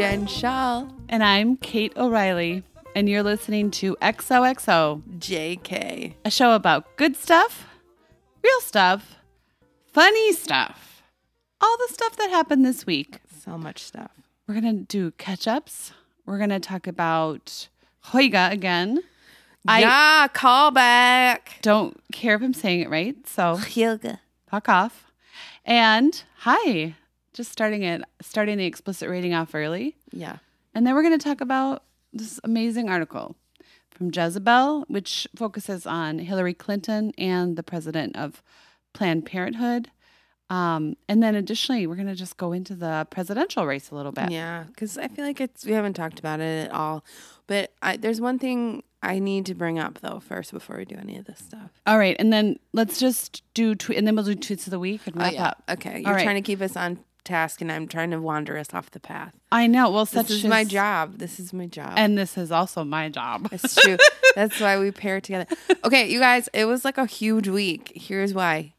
Jen Shaw. And I'm Kate O'Reilly, and you're listening to XOXO, JK. a show about good stuff, real stuff, funny stuff, all the stuff that happened this week. So much stuff. We're going to do catch-ups. We're going to talk about Hoiga again. Callback. Don't care if I'm saying it right, so Yoga. fuck off. And hi, just starting the explicit rating off early. Yeah. And then we're going to talk about this amazing article from Jezebel, which focuses on Hillary Clinton and the president of Planned Parenthood. And then additionally, we're going to just go into the presidential race a little bit. Yeah, because I feel like we haven't talked about it at all. But there's one thing I need to bring up, though, first before we do any of this stuff. All right. And then let's just do and then we'll do tweets of the week and wrap up. Okay. You're trying to keep us on task, and I'm trying to wander us off the path. I know. Well, this is my job. This is my job. And this is also my job. It's true. That's why we pair together. Okay, you guys, it was like a huge week. Here's why.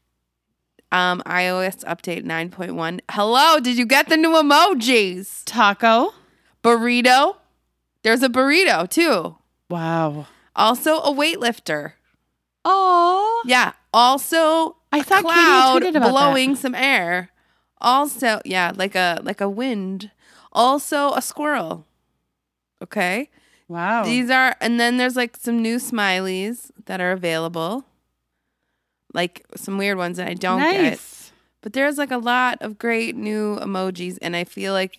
iOS update 9.1. Hello, did you get the new emojis? Taco. Burrito. There's a burrito, too. Wow. Also a weightlifter. Oh. Yeah. Also I thought cloud Katie tweeted about blowing that. some air. Also, yeah, like a wind. Also a squirrel. Okay. Wow. And then there's like some new smileys that are available. Like some weird ones that I don't get. But there's like a lot of great new emojis, and I feel like,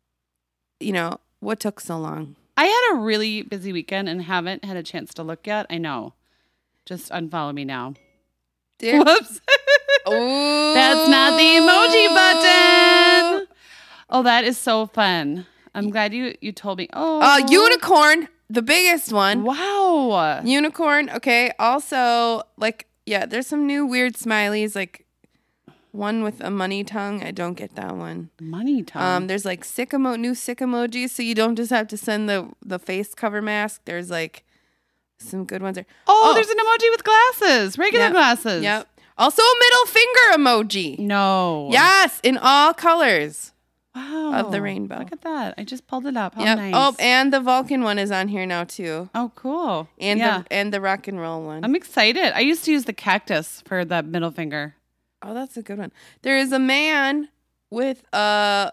what took so long? I had a really busy weekend and haven't had a chance to look yet. I know. Just unfollow me now. Whoops. Ooh. That's not the emoji button. Oh, that is so fun. I'm glad you told me. Oh. Unicorn, the biggest one. Wow. Unicorn. Okay. Also, there's some new weird smileys, like one with a money tongue. I don't get that one. Money tongue. There's like new sick emojis, so you don't just have to send the face cover mask. There's like some good ones there. There's an emoji with glasses, regular glasses. Yep. Also a middle finger emoji. No. Yes, in all colors. Wow. Of the rainbow. Look at that. I just pulled it up. How yep. nice. Oh, and the Vulcan one is on here now too. Oh, cool. And the rock and roll one. I'm excited. I used to use the cactus for the middle finger. Oh, that's a good one. There is a man with a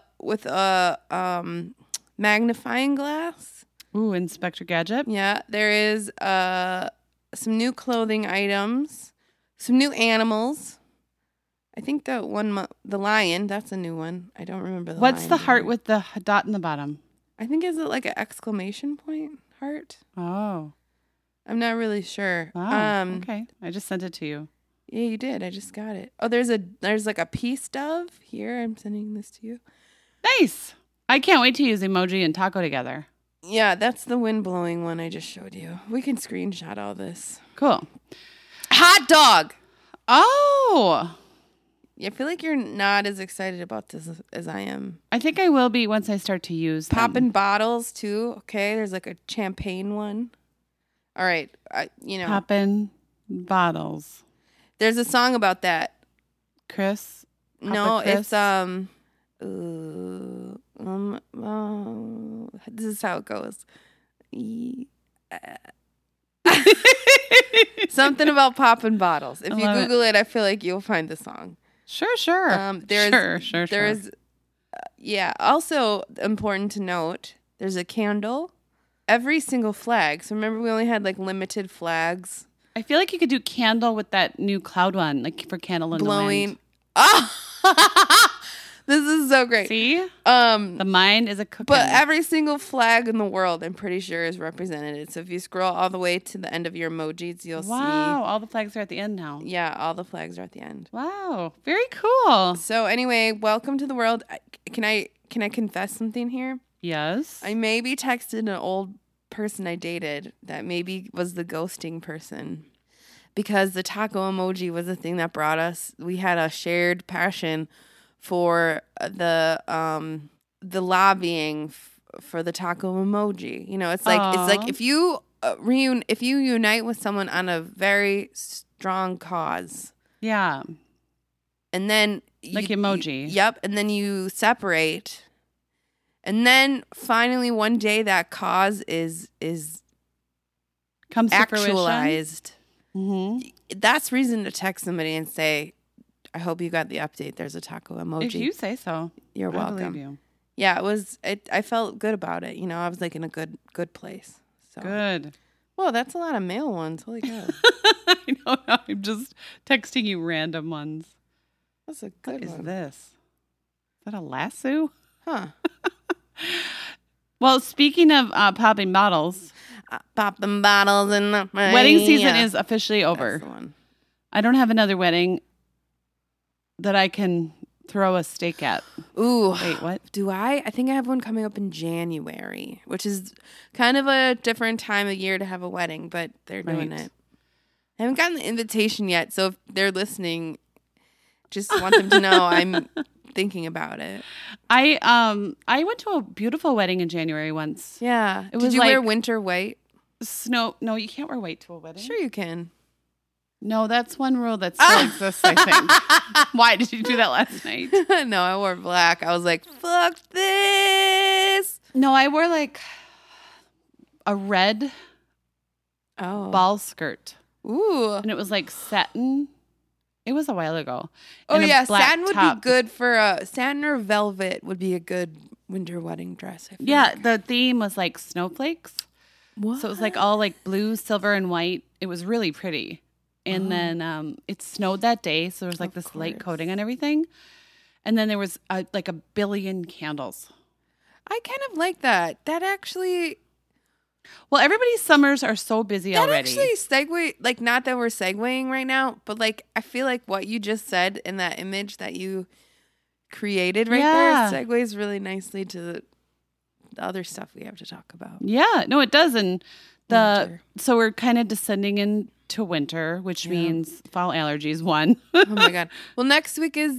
magnifying glass. Ooh, Inspector Gadget. Yeah, there is some new clothing items, some new animals. I think the lion, that's a new one. I don't remember What's lion the heart either. with the dot in the bottom? I think is it like an exclamation point heart? Oh. I'm not really sure. Wow. Okay. I just sent it to you. Yeah, you did. I just got it. Oh, there's like a peace dove here. I'm sending this to you. Nice. I can't wait to use emoji and taco together. Yeah, that's the wind blowing one I just showed you. We can screenshot all this. Cool. Hot dog. Oh. I feel like you're not as excited about this as I am. I think I will be once I start to use them. Poppin' bottles too. Okay, there's like a champagne one. All right, Poppin' bottles. There's a song about that. Chris? No, Chris? it's this is how it goes. Something about popping bottles. If you Google it, I feel like you'll find the song. Sure. Sure. There's also important to note, there's a candle. Every single flag. So remember we only had like limited flags. I feel like you could do candle with that new cloud one, like for candle in blowing. the wind. Oh, this is so great. See? The mind is a cookie. But every single flag in the world, I'm pretty sure, is represented. So if you scroll all the way to the end of your emojis, you'll see. Wow, all the flags are at the end now. Yeah, all the flags are at the end. Wow, very cool. So anyway, welcome to the world. Can I confess something here? Yes. I maybe texted an old person I dated that maybe was the ghosting person, because the taco emoji was the thing that brought us. We had a shared passion for the lobbying for the taco emoji. It's like if you unite with someone on a very strong cause. Yeah. And then like emoji. Yep. And then you separate. And then finally one day that cause is Comes actualized. Mm-hmm. That's reason to text somebody and say, I hope you got the update. There's a taco emoji. If you say so. You're welcome. I believe you. Yeah, it was. I felt good about it. I was like in a good place. So. Good. Well, that's a lot of mail ones. Holy cow. I know. I'm just texting you random ones. That's a good one. What is this? Is that a lasso? Huh. Well, speaking of popping bottles. Popping bottles in the wedding season is officially over. That's the one. I don't have another wedding that I can throw a steak at. Ooh. Wait, what? Do I? I think I have one coming up in January, which is kind of a different time of year to have a wedding, but they're doing it. I haven't gotten the invitation yet, so if they're listening, just want them to know I'm thinking about it. I went to a beautiful wedding in January once. Yeah. It was Did you like wear winter white? Snow. No, you can't wear white to a wedding. Sure you can. No, that's one rule that still exists, I think. Why did you do that last night? No, I wore black. I was like, fuck this. No, I wore like a red ball skirt. Ooh. And it was like satin. It was a while ago. Oh, and yeah. black Satin would top. be good for satin or velvet would be a good winter wedding dress. I feel like. The theme was like snowflakes. What? So it was like all like blue, silver, and white. It was really pretty. And then it snowed that day. So there was like this light coating on everything. And then there was like a billion candles. I kind of like that. That actually... Well, everybody's summers are so busy already. That actually segue, like not that we're segueing right now, but like I feel like what you just said in that image that you created there segues really nicely to the other stuff we have to talk about. Yeah, no, it does. And so we're kind of descending into winter, which means fall allergies. One. Oh my God. Well, next week is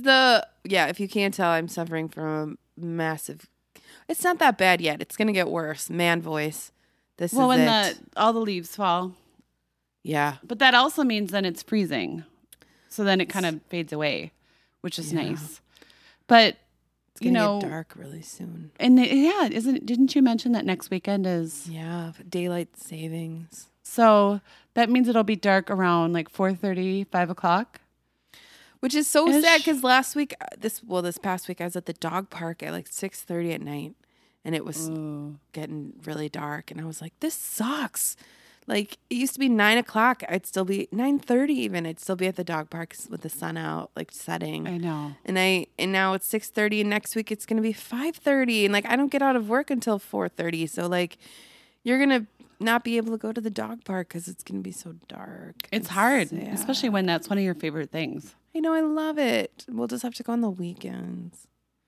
if you can't tell, I'm suffering from a massive, it's not that bad yet. It's going to get worse. Man voice. This is it. When all the leaves fall. Yeah. But that also means then it's freezing. So then it kind of fades away, which is nice. But it's going to get dark really soon. And didn't you mention that next weekend is daylight savings. So that means it'll be dark around like 4:30, 5 o'clock. Which is so sad because last week, this past week, I was at the dog park at like 6:30 at night. And it was getting really dark. And I was like, this sucks. Like, it used to be 9 o'clock. I'd still be 9:30 even. I'd still be at the dog park with the sun out, like setting. I know. And now it's 6:30. And next week it's going to be 5:30. And like, I don't get out of work until 4:30. So like, you're going to not be able to go to the dog park because it's going to be so dark. It's hard, especially when that's one of your favorite things. I know. I love it. We'll just have to go on the weekends.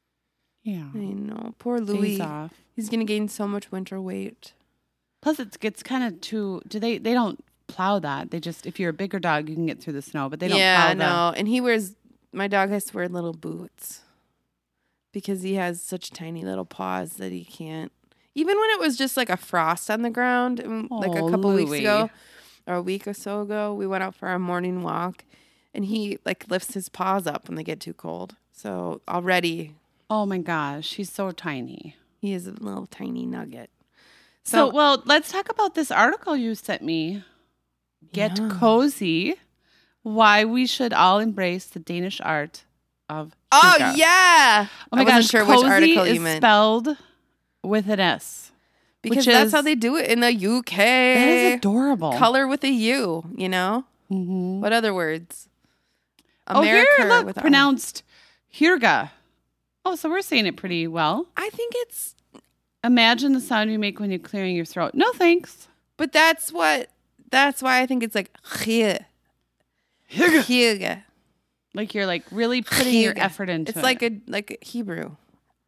Yeah. I know. Poor Louis. Days off. He's going to gain so much winter weight. Plus, it gets kind of too... They don't plow that. They just... If you're a bigger dog, you can get through the snow, but they don't plow that. Yeah, no. And my dog has to wear little boots because he has such tiny little paws that he can't... Even when it was just like a frost on the ground, like a couple weeks ago, or a week or so ago, we went out for our morning walk, and he like lifts his paws up when they get too cold. So already... Oh my gosh, he's so tiny. He is a little tiny nugget. So, well, let's talk about this article you sent me. Get Cozy. Why we should all embrace the Danish art of hygge. Oh, yeah. Oh my gosh, sure Cozy which article you is meant. Spelled with an S. Because that's how they do it in the UK. That is adorable. Color with a U, you know? Mm-hmm. What other words? America here, look, pronounced hygge. Oh, so we're saying it pretty well. I think it's... Imagine the sound you make when you're clearing your throat. No, thanks. But that's why I think it's like hygge. Like you're like really putting your effort into it. It's like a Hebrew.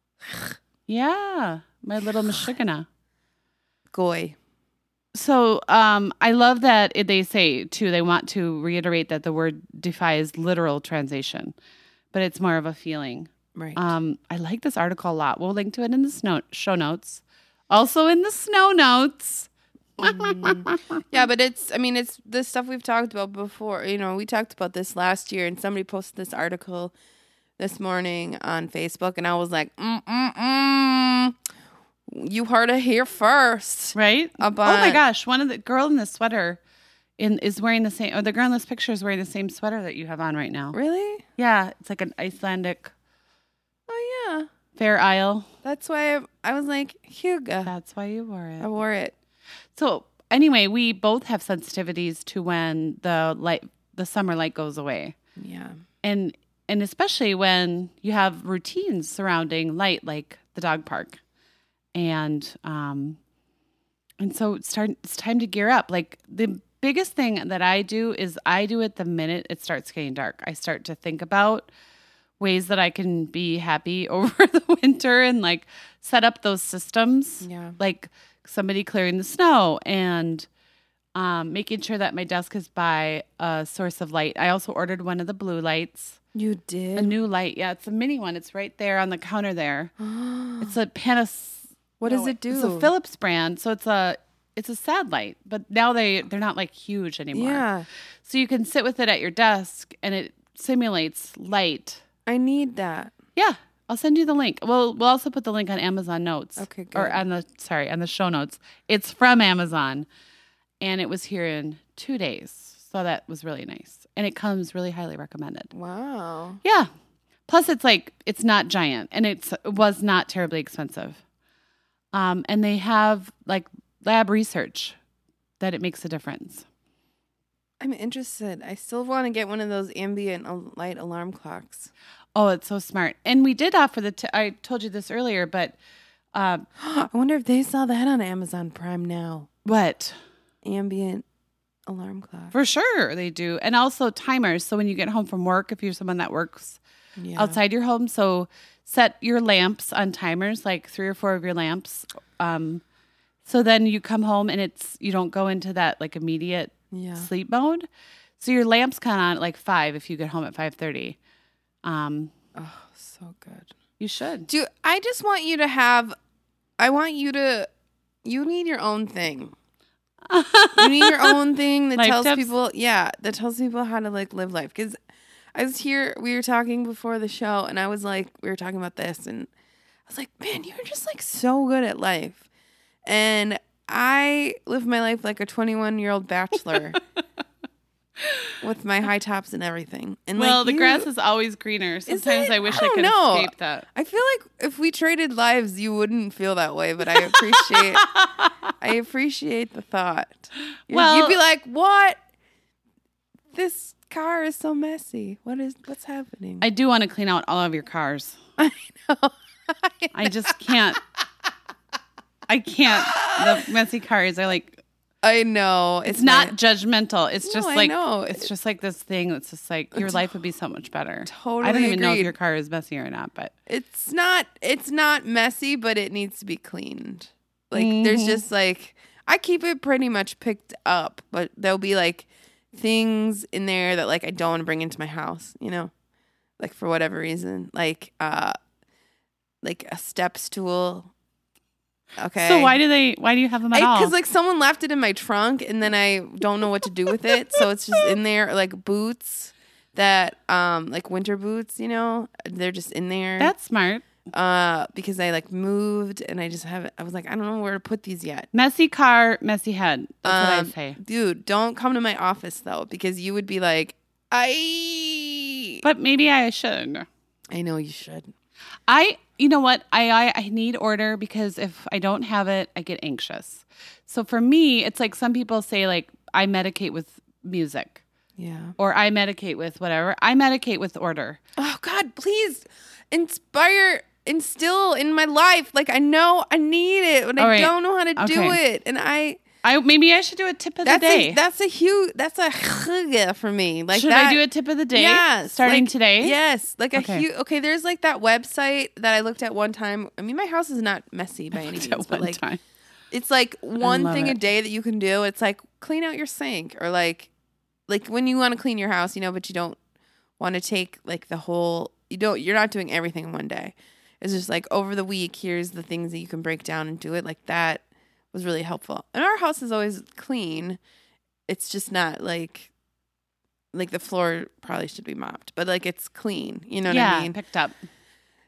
Yeah. My little Michigana. Goy. So I love that they say, too, they want to reiterate that the word defies literal translation, but it's more of a feeling. Right. I like this article a lot. We'll link to it in the show notes. Also in the snow notes. Yeah, but it's this stuff we've talked about before. You know, we talked about this last year, and somebody posted this article this morning on Facebook, and I was like, You heard it here first. Right? Oh my gosh. One of the girl in the sweater is wearing the same, or the girl in this picture is wearing the same sweater that you have on right now. Really? Yeah. It's like an Icelandic. Oh, yeah. Fair Isle. That's why I was like, Hugo. That's why you wore it. I wore it. So anyway, we both have sensitivities to when the summer light goes away. Yeah. And especially when you have routines surrounding light, like the dog park. And so it's time to gear up. Like the biggest thing that I do is I do it the minute it starts getting dark. I start to think about ways that I can be happy over the winter and like set up those systems. Yeah. Like somebody clearing the snow and making sure that my desk is by a source of light. I also ordered one of the blue lights. You did? A new light. Yeah, it's a mini one. It's right there on the counter there. It's a Panasonic. What does it do? It's a Philips brand. So it's a sad light, but now they're not like huge anymore. Yeah. So you can sit with it at your desk and it simulates light. I need that. Yeah. I'll send you the link. We'll also put the link on Amazon Notes. Okay, good. Or on the show notes. It's from Amazon. And it was here in 2 days. So that was really nice. And it comes really highly recommended. Wow. Yeah. Plus it's not giant and it was not terribly expensive. And they have like lab research that it makes a difference. I'm interested. I still want to get one of those ambient light alarm clocks. Oh, it's so smart. And we did offer I told you this earlier, but I wonder if they sell that on Amazon Prime now. What? Ambient alarm clock. For sure they do. And also timers. So when you get home from work, if you're someone that works outside your home, so set your lamps on timers, like 3 or 4 of your lamps. So then you come home and you don't go into that like immediate sleep mode. So your lamp's kind of on at like 5 if you get home at 5:30. Oh, so good. You should. I just want you to you need your own thing. You need your own thing that tells people, that tells people how to like live life. Because I was here, we were talking before the show, and I was like, we were talking about this, and I was like, man, you're just like so good at life. And I live my life like a 21-year-old bachelor with my high tops and everything. And the grass is always greener. Sometimes I wish I could escape that. I feel like if we traded lives, you wouldn't feel that way, but I appreciate the thought. You'd be like, what? This car is so messy. What's happening? I do want to clean out all of your cars. I know. I just can't. I can't. The messy cars are like. I know. It's not judgmental. It's just like it's just like this thing that's just like your life would be so much better. Totally. I don't even know if your car is messy or not, but it's not messy, but it needs to be cleaned. Like there's just like I keep it pretty much picked up, but there'll be like things in there that like I don't want to bring into my house, like for whatever reason, like a step stool. Okay. So why do you have them at all? Because like someone left it in my trunk and then I don't know what to do with it. So it's just in there. Or, like boots that like winter boots, they're just in there. That's smart. Because I like moved and I was like, I don't know where to put these yet. Messy car, messy head. That's what I say. Dude, don't come to my office though, because you would be like, But maybe I should. I know you should. You know what? I need order because if I don't have it, I get anxious. So for me, it's like some people say like I medicate with music. Yeah. Or I medicate with whatever. I medicate with order. Oh God, please instill in my life. Like I know I need it, but I don't know how to do it. And maybe I should do a tip of the day. That's a for me. Like should I do a tip of the day? Yeah, starting today. Yes, like a huge. Okay, there's like that website that I looked at one time. I mean, my house is not messy by any means, but like it's like one thing a day that you can do. It's like clean out your sink, or like when you want to clean your house, but you don't want to take like the whole. You're not doing everything in one day. It's just like over the week. Here's the things that you can break down and do it like that. Was really helpful. And our house is always clean. It's just not like the floor probably should be mopped, but like it's clean. You know what I mean? Picked up.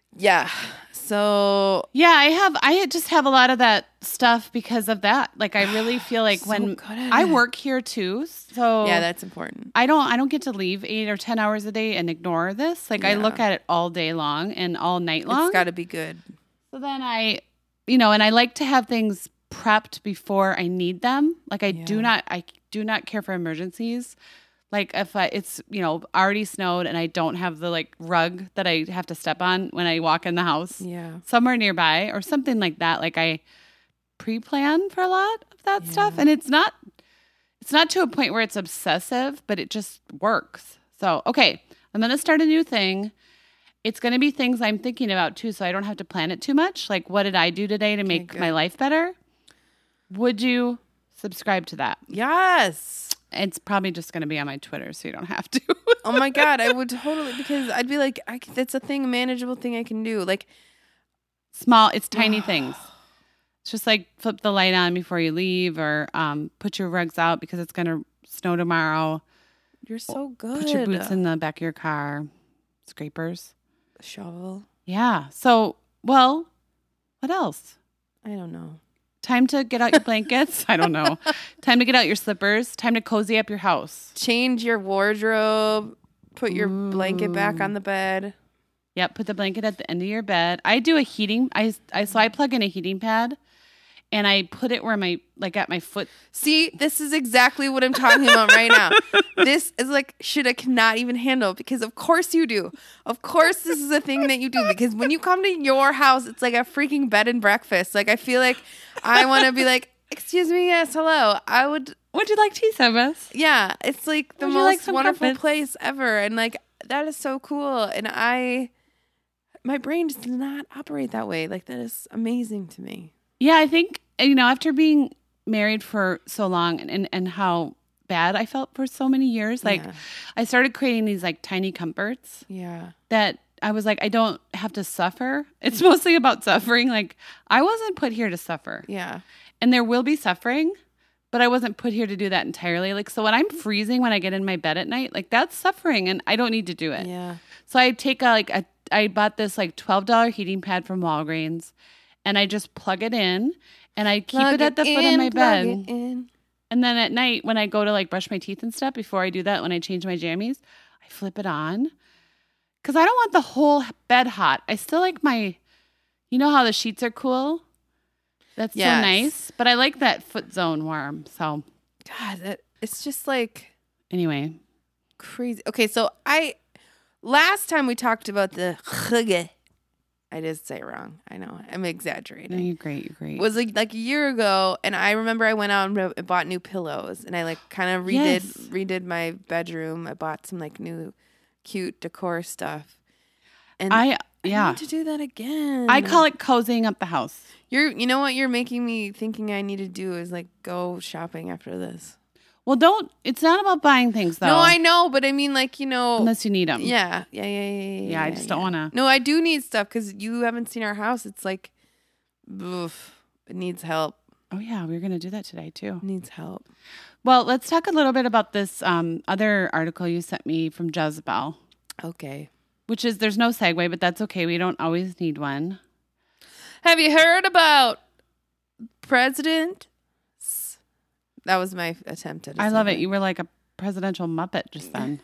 Yeah. So yeah, I just have a lot of that stuff because of that. Like I really feel like when I work here too, so yeah, that's important. I don't get to leave 8 or 10 hours a day and ignore this. Like I look at it all day long and all night long. It's got to be good. So then and I like to have things prepped before I need them. Like I do not care for emergencies. Like if it's, already snowed and I don't have the like rug that I have to step on when I walk in the house somewhere nearby or something like that. Like I pre-plan for a lot of that stuff. And it's not to a point where it's obsessive, but it just works. So, okay, I'm going to start a new thing. It's going to be things I'm thinking about too, so I don't have to plan it too much. Like what did I do today to make my life better? Would you subscribe to that? Yes. It's probably just going to be on my Twitter, so you don't have to. Oh my God, I would totally, because I'd be like, that's a manageable thing I can do. Like it's tiny things. It's just like flip the light on before you leave or put your rugs out because it's going to snow tomorrow. You're so good. Put your boots in the back of your car. Scrapers. A shovel. Yeah. So, what else? I don't know. Time to get out your blankets. I don't know. Time to get out your slippers. Time to cozy up your house. Change your wardrobe. Put your blanket back on the bed. Yep. Put the blanket at the end of your bed. I do a heating. So I plug in a heating pad and I put it where at my foot. See, this is exactly what I'm talking about right now. This is like shit I cannot even handle because of course you do. Of course this is a thing that you do because when you come to your house, it's like a freaking bed and breakfast. Like I feel like I want to be like, excuse me, yes, hello. Would you like tea service? Yeah, it's like the most wonderful place ever. And like, that is so cool. And my brain just does not operate that way. Like that is amazing to me. Yeah, I think, after being married for so long and how bad I felt for so many years, I started creating these like tiny comforts. Yeah. That I was like, I don't have to suffer. It's mostly about suffering. Like I wasn't put here to suffer. Yeah. And there will be suffering, but I wasn't put here to do that entirely. Like, so when I'm freezing when I get in my bed at night, like that's suffering and I don't need to do it. Yeah. So I take I bought this like $12 heating pad from Walgreens. And I just plug it in and I keep it at the foot of my bed. And then at night when I go to like brush my teeth and stuff, before I do that, when I change my jammies, I flip it on. Because I don't want the whole bed hot. I still like you know how the sheets are cool? That's so nice. But I like that foot zone warm. So. God, it's just like. Anyway. Crazy. Okay, so last time we talked about the I did say it wrong. I know. I'm exaggerating. No, you're great. You're great. It was like a year ago, and I remember I went out and bought new pillows, and I like kind of redid my bedroom. I bought some like new cute decor stuff. And I need to do that again. I call it cozying up the house. You know what you're making me thinking I need to do is like go shopping after this. Well, it's not about buying things, though. No, I know, but I mean, like, unless you need them. Yeah, I just don't want to. No, I do need stuff because you haven't seen our house. It's like, oof, it needs help. Oh, yeah, we were going to do that today, too. It needs help. Well, let's talk a little bit about this other article you sent me from Jezebel. Okay. Which is, there's no segue, but that's okay. We don't always need one. Have you heard about President? That was my attempt at it. I love it. You were like a presidential Muppet just then.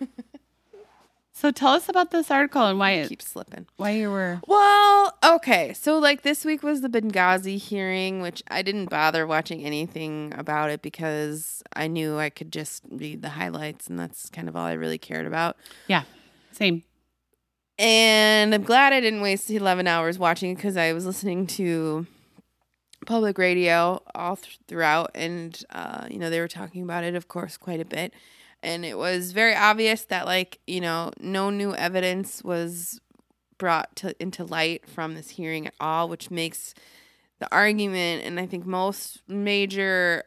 So tell us about this article and why it keeps slipping. Why you were... Well, okay. So like this week was the Benghazi hearing, which I didn't bother watching anything about it because I knew I could just read the highlights and that's kind of all I really cared about. Yeah, same. And I'm glad I didn't waste 11 hours watching it because I was listening to public radio all throughout and they were talking about it, of course, quite a bit, and it was very obvious that no new evidence was brought into light from this hearing at all, which makes the argument, and I think most major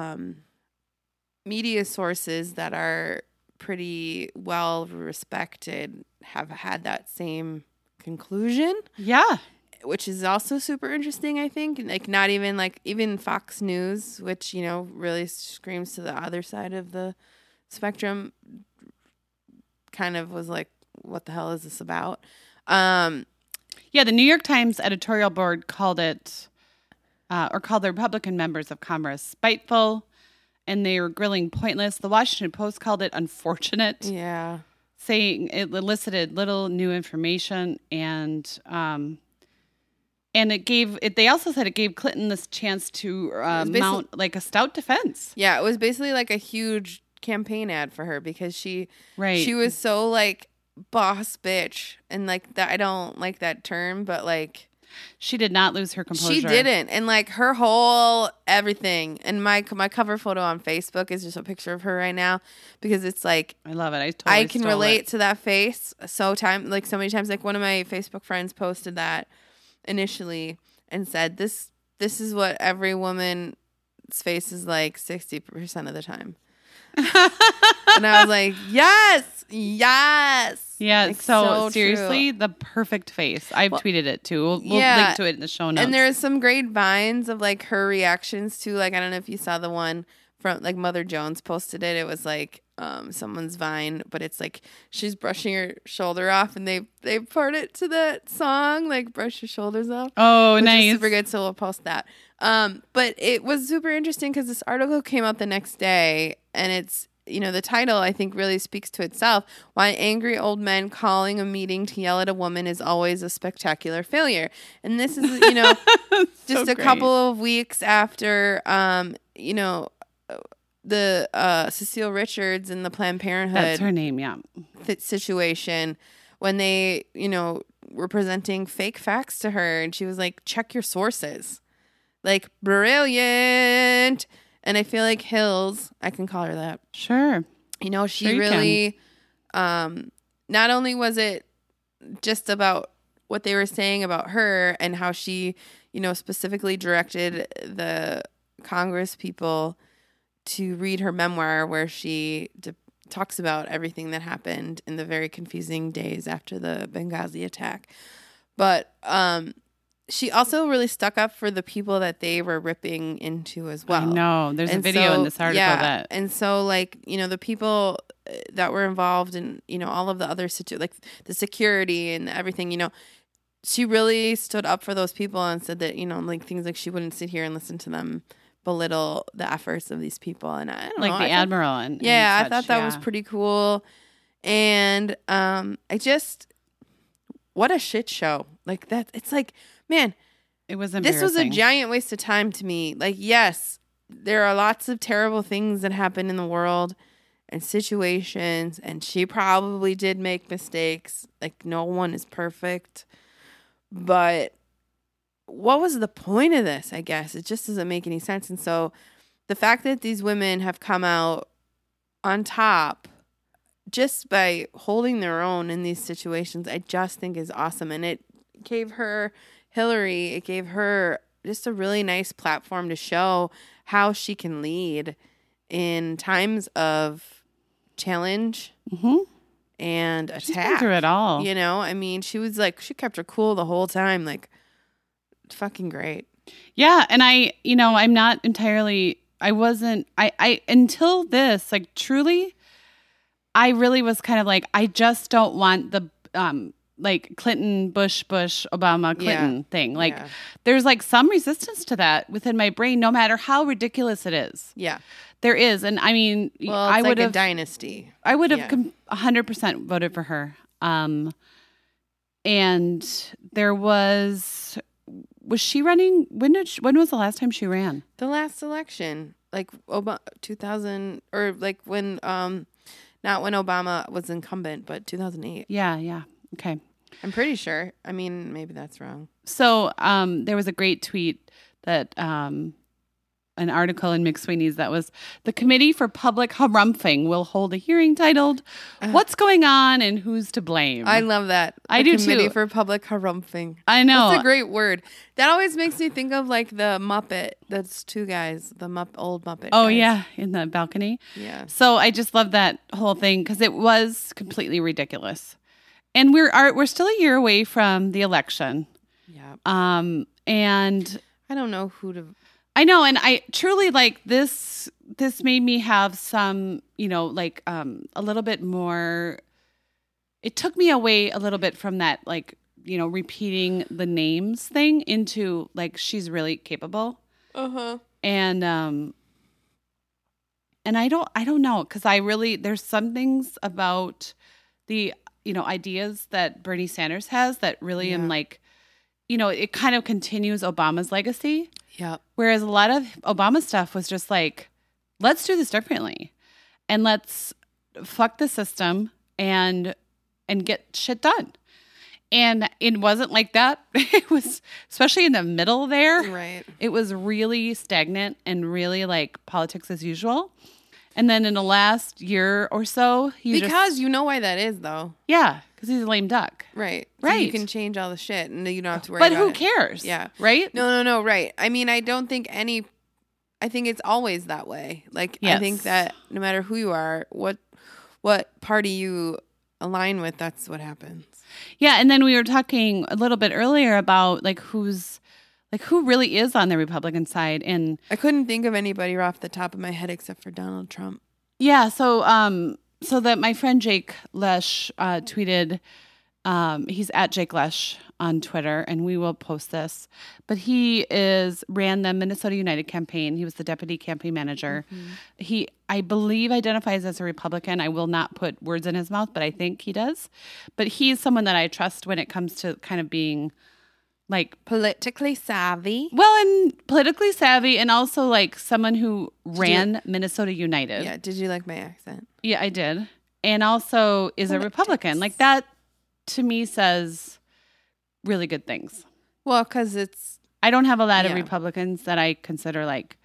media sources that are pretty well respected have had that same conclusion. Yeah. Which is also super interesting, I think. Like, not even, even Fox News, which, really screams to the other side of the spectrum, kind of was like, what the hell is this about? Yeah, the New York Times editorial board called it, or called the Republican members of Congress spiteful, and they were grilling pointless. The Washington Post called it unfortunate. Yeah. Saying it elicited little new information, and it gave it. They also said it gave Clinton this chance to mount like a stout defense. Yeah, it was basically like a huge campaign ad for her because she was so like boss bitch, and like that. I don't like that term, but like she did not lose her composure. She didn't, and like her whole everything. And my cover photo on Facebook is just a picture of her right now because it's like I love it. I can relate to that face so many times. Like one of my Facebook friends posted that initially and said this is what every woman's face is like 60% of the time. And I was like, yes. Yeah, like, so seriously, the perfect face. I've tweeted it too. We'll link to it in the show notes. And there's some great vines of like her reactions to, like, I don't know if you saw the one from like Mother Jones posted it. It was like someone's vine, but it's like she's brushing her shoulder off, and they part it to that song, like brush your shoulders off. Oh, which nice. is super good. So we'll post that. But it was super interesting because this article came out the next day, and it's, you know, the title I think really speaks to itself. Why angry old men calling a meeting to yell at a woman is always a spectacular failure. And this is, you know, just a couple of weeks after, you know, the Cecile Richards and the Planned Parenthood. That's her name, yeah. Situation when they, you know, were presenting fake facts to her, and she was like, check your sources. Like, brilliant. And I feel like Hills, I can call her that. Sure. You know, she really, not only was it just about what they were saying about her and how she, you know, specifically directed the Congress people to read her memoir where she talks about everything that happened in the very confusing days after the Benghazi attack. But she also really stuck up for the people that they were ripping into as well. I know. There's a video in this article that. And so, like, you know, the people that were involved in, you know, all of the other like the security and everything, you know, she really stood up for those people and said that, you know, like things like she wouldn't sit here and listen to them belittle the efforts of these people. And I don't know. Like the Admiral. And I thought that was pretty cool. And what a shit show. Like that. It's like, man, it was embarrassing. This was a giant waste of time to me. Like, yes, there are lots of terrible things that happen in the world and situations, and she probably did make mistakes. Like, no one is perfect. But what was the point of this, I guess? It just doesn't make any sense. And so the fact that these women have come out on top just by holding their own in these situations, I just think is awesome. And it gave her... Hillary, it gave her just a really nice platform to show how she can lead in times of challenge and attack. She's been through it all. You know, I mean, she kept her cool the whole time. Like, fucking great. Yeah. And I'm not entirely, until this, like, truly, I really was kind of like, I just don't want the, like Clinton, Bush, Obama, Clinton thing. Like there's like some resistance to that within my brain, no matter how ridiculous it is. Yeah, there is. And I mean, I would have a dynasty. I would have 100% voted for her. And there was she running? When was the last time she ran? The last election, like 2000, or like when, not when Obama was incumbent, but 2008. Yeah. Okay. I'm pretty sure. I mean, maybe that's wrong. So there was a great tweet that an article in McSweeney's that was, the Committee for Public Harumphing will hold a hearing titled, What's Going On and Who's to Blame? I love that. I do too. Committee for Public Harumphing. I know. That's a great word. That always makes me think of like the Muppet. That's two guys, the old Muppet Oh, guys. Yeah, in the balcony. Yeah. So I just love that whole thing because it was completely ridiculous. And we're still a year away from the election. Yeah. And I don't know who to. I know, and I truly like this. This made me have some, you know, like a little bit more. It took me away a little bit from that like repeating the names thing into like she's really capable. And I don't know, because there's some things about the ideas that Bernie Sanders has that really am like, it kind of continues Obama's legacy. Yeah. Whereas a lot of Obama stuff was just like, let's do this differently, and let's fuck the system and get shit done. And it wasn't like that. It was, especially in the middle there. Right. It was really stagnant and really like politics as usual. And then in the last year or so, because you know why that is, though. Yeah, because he's a lame duck. Right. Right. So you can change all the shit and you don't have to worry about it. But who cares? Yeah. Right? No, right. I mean, I think it's always that way. Like, yes. I think that no matter who you are, what party you align with, that's what happens. Yeah, and then we were talking a little bit earlier about like who really is on the Republican side, and I couldn't think of anybody off the top of my head except for Donald Trump. Yeah, so that my friend Jake Lesh tweeted, he's at Jake Lesh on Twitter, and we will post this, but he ran the Minnesota United campaign. He was the deputy campaign manager. Mm-hmm. He, I believe, identifies as a Republican. I will not put words in his mouth, but I think he does. But he's someone that I trust when it comes to kind of being like politically savvy. Well, and politically savvy, and also like someone who ran Minnesota United. Yeah. Did you like my accent? Yeah, I did. And also is a Republican. Like that to me says really good things. Well, because I don't have a lot of Republicans that I consider like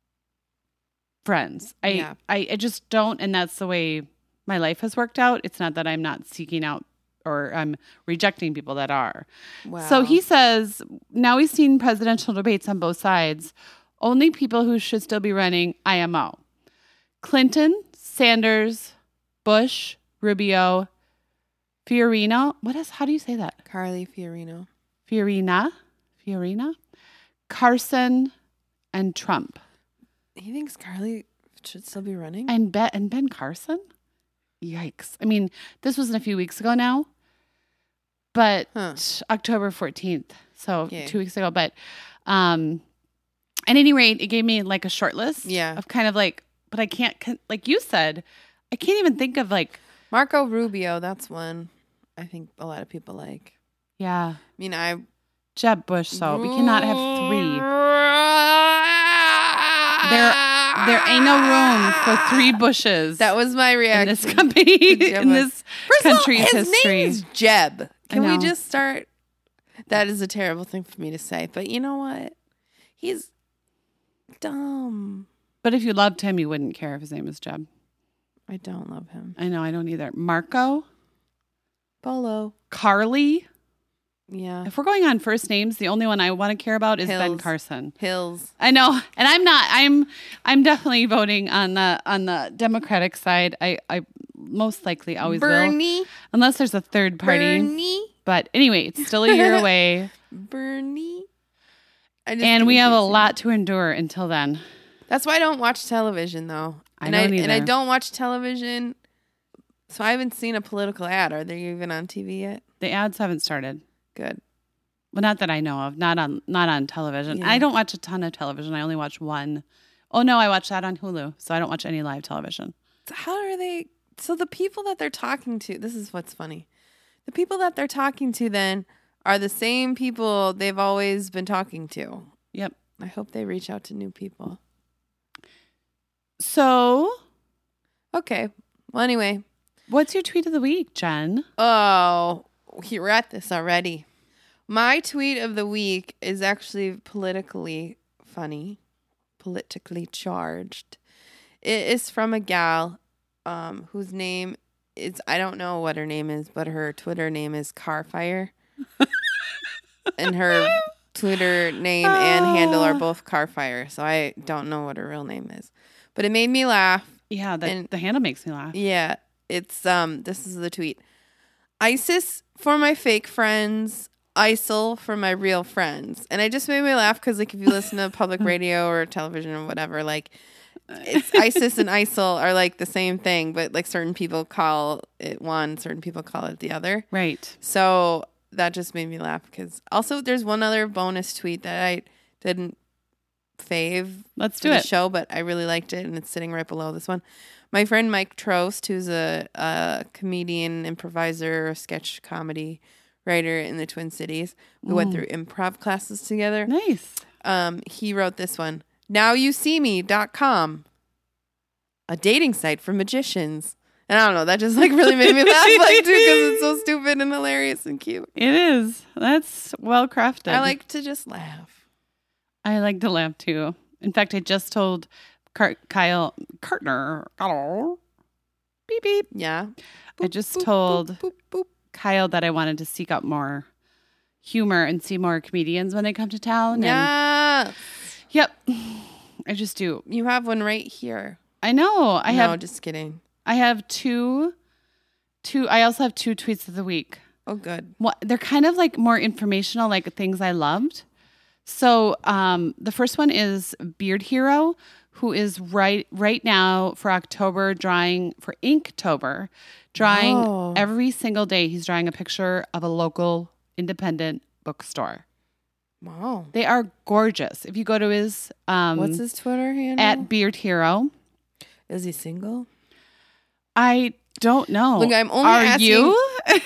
friends. I just don't, and that's the way my life has worked out. It's not that I'm not seeking out or I'm rejecting people that are. Wow. So he says, now we've seen presidential debates on both sides. Only people who should still be running IMO. Clinton, Sanders, Bush, Rubio, Fiorina. How do you say that? Carly Fiorina. Fiorina, Carson, and Trump. He thinks Carly should still be running? And Ben Carson? Yikes. I mean, this wasn't a few weeks ago now, but October 14th. So 2 weeks ago. But at any rate, it gave me like a short list of kind of like, but I can't, like you said, I can't even think of like. Marco Rubio, that's one I think a lot of people like. Yeah. I mean, Jeb Bush, so we cannot have three. There ain't no room for three Bushes. That was my reaction. In this company, in this country's history. His name is Jeb. Can we just start? That is a terrible thing for me to say, but you know what? He's dumb. But if you loved him, you wouldn't care if his name was Jeb. I don't love him. I know, I don't either. Marco? Polo. Carly? Yeah. If we're going on first names, the only one I want to care about is Ben Carson. Hills. I know, and I'm not. I'm definitely voting on the Democratic side. I most likely always Bernie. will, unless there's a third party. Bernie. But anyway, it's still a year away. Bernie. And we have a lot to endure until then. That's why I don't watch television, though. And I don't watch television, so I haven't seen a political ad. Are they even on TV yet? The ads haven't started. Good. Well, not that I know of. Not on television. Yeah. I don't watch a ton of television. I only watch one. Oh, no, I watch that on Hulu, so I don't watch any live television. So how are they? So the people that they're talking to, this is what's funny. The people that they're talking to then are the same people they've always been talking to. Yep. I hope they reach out to new people. So. Okay. Well, anyway. What's your tweet of the week, Jen? Oh, we're at this already. My tweet of the week is actually politically funny, politically charged. It is from a gal whose name is, I don't know what her name is, but her Twitter name is Carfire. And her Twitter name and handle are both Carfire. So I don't know what her real name is. But it made me laugh. Yeah, the handle makes me laugh. Yeah. It's this is the tweet. ISIS for my fake friends, ISIL for my real friends. And it just made me laugh because like if you listen to public radio or television or whatever, like it's ISIS and ISIL are like the same thing, but like certain people call it one, certain people call it the other. Right. So that just made me laugh because also there's one other bonus tweet that I didn't fave. Let's do the it. show, but I really liked it, and it's sitting right below this one. My friend Mike Trost, who's a comedian, improviser, sketch comedy writer in the Twin Cities. We went through improv classes together. Nice. He wrote this one. NowYouSeeMe.com, a dating site for magicians. And I don't know, that just like really made me laugh like too because it's so stupid and hilarious and cute. It is. That's well crafted. I like to just laugh. I like to laugh too. In fact, I just told Kyle Kartner. Hello. Beep beep. Yeah. I just told Kyle that I wanted to seek out more humor and see more comedians when they come to town. Yeah. Yep. I just do. You have one right here. I know. No, just kidding. I have two. I also have 2 tweets of the week. Oh, good. They're kind of like more informational, like things I loved. So the first one is Beard Hero, who is right now for October drawing for Inktober, drawing every single day. He's drawing a picture of a local independent bookstore. Wow. They are gorgeous. If you go to his what's his Twitter handle? At Beard Hero. Is he single? I don't know. Look, I'm only asking. You?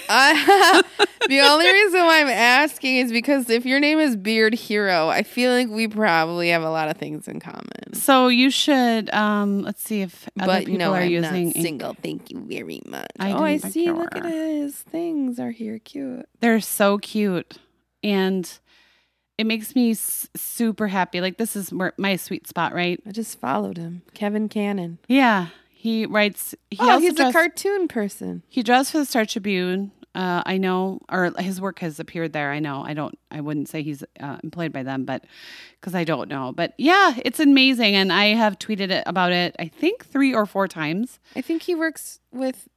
The only reason why I'm asking is because if your name is Beard Hero, I feel like we probably have a lot of things in common. So you should, let's see if other people are using. Not single. Thank you very much. I see. Look at his things are here. Cute. They're so cute. And it makes me super happy. Like this is my sweet spot, right? I just followed him. Kevin Cannon. Yeah. He writes. He's a cartoon person. He draws for the Star Tribune. I know, or his work has appeared there. I know. I wouldn't say he's employed by them, but because I don't know. But yeah, it's amazing, and I have tweeted about it. I think 3 or 4 times. I think he works with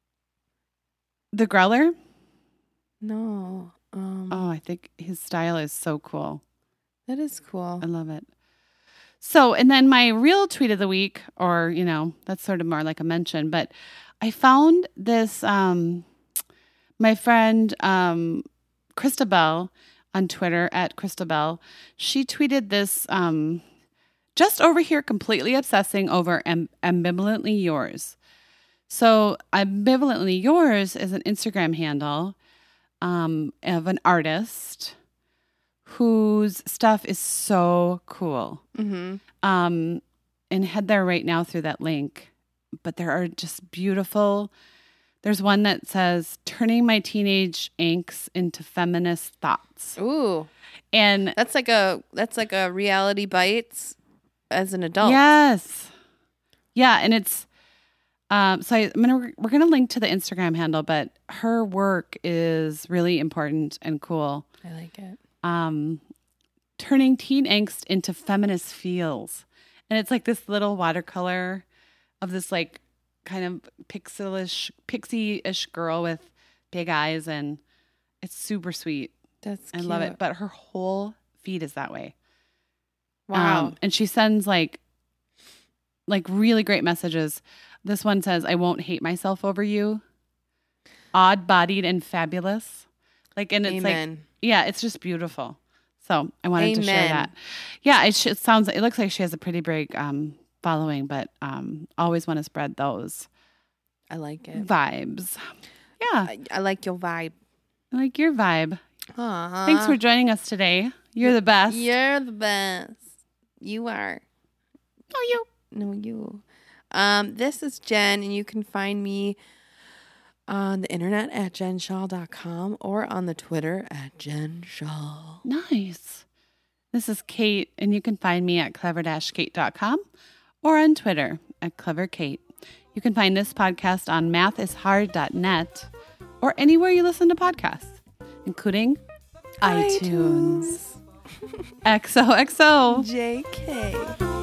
the Growler. No. I think his style is so cool. That is cool. I love it. So, and then my real tweet of the week, or, that's sort of more like a mention, but I found this, my friend, Christabel on Twitter at Christabel, she tweeted this, just over here, completely obsessing over Ambivalently Yours. So Ambivalently Yours is an Instagram handle, of an artist whose stuff is so cool. Mm-hmm. And head there right now through that link. But there are just beautiful. There's one that says, turning my teenage angst into feminist thoughts. Ooh. And that's like a Reality Bites as an adult. Yes. Yeah. And it's, we're going to link to the Instagram handle, but her work is really important and cool. I like it. Turning teen angst into feminist feels. And it's like this little watercolor of this like kind of pixie-ish girl with big eyes, and it's super sweet. That's cute. I love it. But her whole feed is that way. Wow. And she sends like really great messages. This one says, I won't hate myself over you. Odd-bodied and fabulous. And it's Amen. It's just beautiful. So I wanted to share that. Yeah, it looks like she has a pretty big following, but always want to spread those. I like it. Vibes. Yeah. I like your vibe. I like your vibe. Aww. Thanks for joining us today. You're the best. You're the best. You are. Oh, you. No, you. This is Jen, and you can find me on the internet at jenshaw.com or on the Twitter at jenshaw. Nice. This is Kate, and you can find me at clever-kate.com or on Twitter at cleverkate. You can find this podcast on mathishard.net or anywhere you listen to podcasts, including iTunes. XOXO. JK.